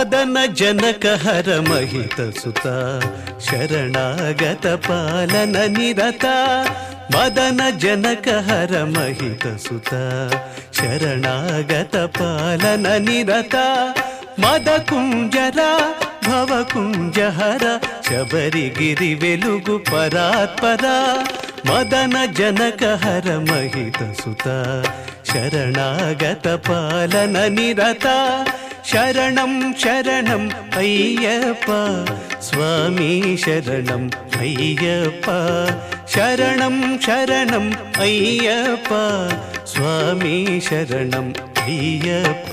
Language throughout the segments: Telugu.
మదన జనక హర మహిత సుత శరణాగత పాలన నిరత మదన జనక హర మహిత సుత శరణాగత పాలన నిరత మద కుంజర భవ కుంజహర శబరిగిరి వెలుగు పరాత్పర మదన జనక హర మహిత సుత శరణాగత పాలన నిరత శరణం శరణం అయ్యప్ప స్వామి శరణం అయ్యప్ప శరణం శరణం అయ్యప్ప స్వామి శరణం అయ్యప్ప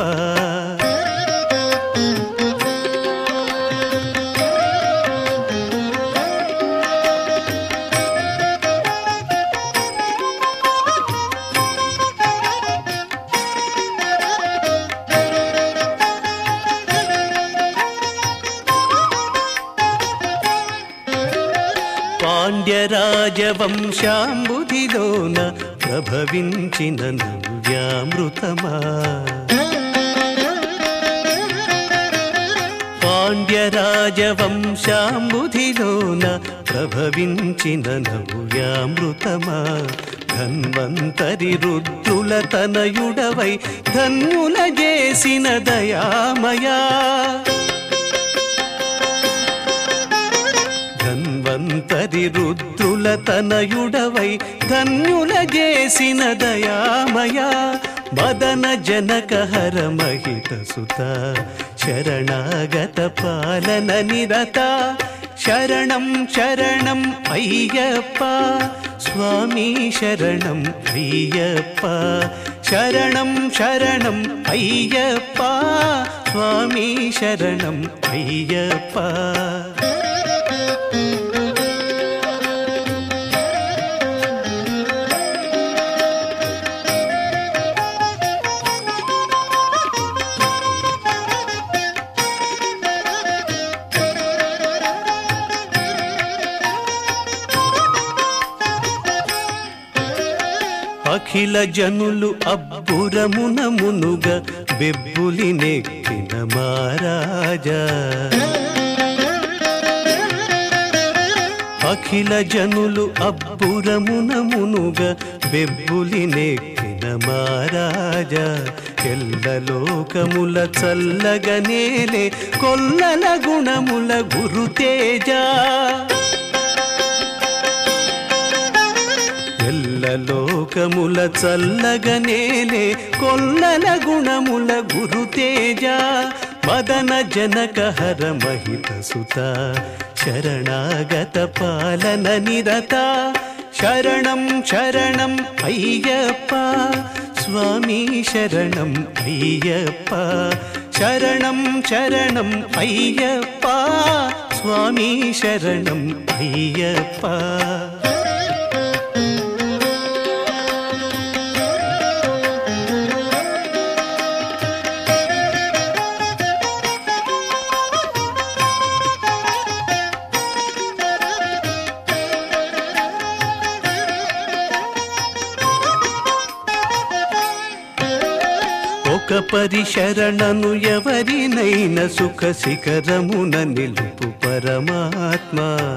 పాండ్యరాజవంశాంబుధిలోన ప్రభవించిన నవ్యామృతమా పాండ్యరాజవంశాంబుధిలోన ప్రభవించిన నవ్యామృతమా ధన్వంతరి రుద్రుల తనయుడవై ధన్యుల చేసిన దయామయా ధన్వంతరి రుద్రుల తనయుడవై ధన్యుల చేసిన దయామయా మదన జనక హర మహిత సుత శరణాగత పాలన నిరత శరణం శరణం అయ్యప్ప స్వామి శరణం అయ్యప్ప శరణం శరణం అయ్యప్ప స్వామి శరణం అయ్యప్ప అఖిల జనులు అబ్బురమున మునుగ బెబ్బులి నెక్కిన మహారాజా అఖిల జనులు అబ్బురమున మునుగ బెబ్బులి నెక్కిన మహారాజా ఎల్ల లోకముల చల్లగనేలే కొల్లల గుణముల గురుతేజ లోకముల చల్లగనేలే కొల్లల గుణముల గురుతేజ మదన జనక హర మహిత సుత శరణాగత పాలన నిరత శరణం శరణం అయ్యప్ప స్వామి శరణం అయ్యప్ప శరణం శరణం అయ్యప్ప స్వామి శరణం అయ్యప్ప ఒక పరిశరణను ఎవరినైన సుఖ శిఖరమున నిలుపు పరమాత్మ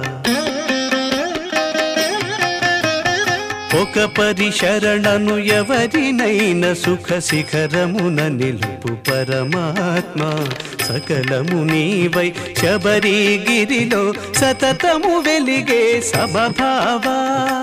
ఒక పరిశరణను ఎవరినైన సుఖ శిఖరమున నిలుపు పరమాత్మ సకలము నీవై శబరిగిరిలో సతతము వెలిగే సమభావా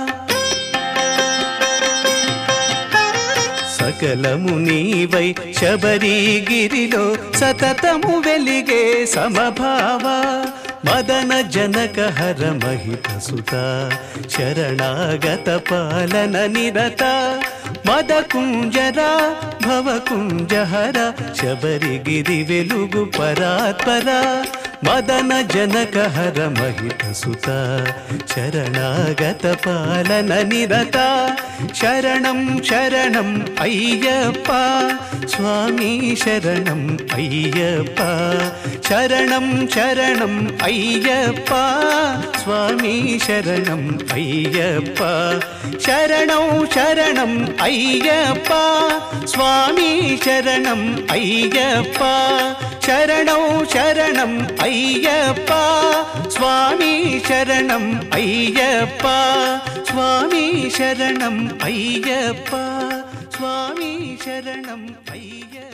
సకలము నీవై శబరిగిరిలో సతతము వెలిగే సమభావ మదన జనక హర మహిత సుత శరణాగత పాలన నిరత మద కుంజరా భవ కుంజహర శబరిగిరి వెలుగు పరాత్పర మదన జనక హర మహిత సుత శరణాగత పాలన నిరత శరణం శరణం అయ్యప్ప స్వామి శరణం అయ్యప్ప శరణం శరణం అయ్యప్ప స్వామి శరణం అయ్యప్ప శరణం శరణం అయ్యప్ప స్వామి శరణం అయ్యప్ప శరణం శరణం అయ్యప్ప స్వామి శరణం అయ్యప్ప స్వామి శరణం అయ్యప్ప స్వామి శరణం అయ్యప్ప